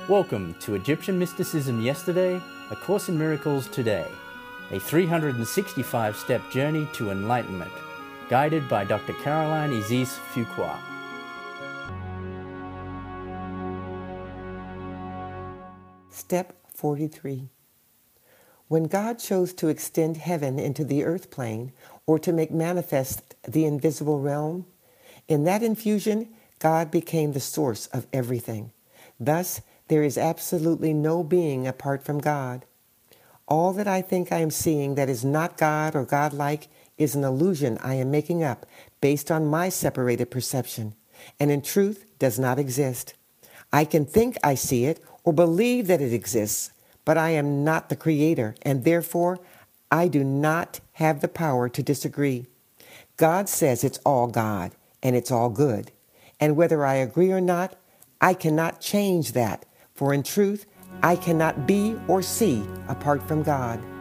Welcome to Egyptian Mysticism Yesterday, A Course in Miracles Today, a 365-step journey to enlightenment, guided by Dr. Caroline Isis Fuqua. Step 43. When God chose to extend heaven into the earth plane, or to make manifest the invisible realm, in that infusion, God became the source of everything. Thus, there is absolutely no being apart from God. All that I think I am seeing that is not God or God-like is an illusion I am making up based on my separated perception, and in truth does not exist. I can think I see it or believe that it exists, but I am not the creator, and therefore I do not have the power to disagree. God says it's all God, and it's all good. And whether I agree or not, I cannot change that, for in truth, I cannot be or see apart from God.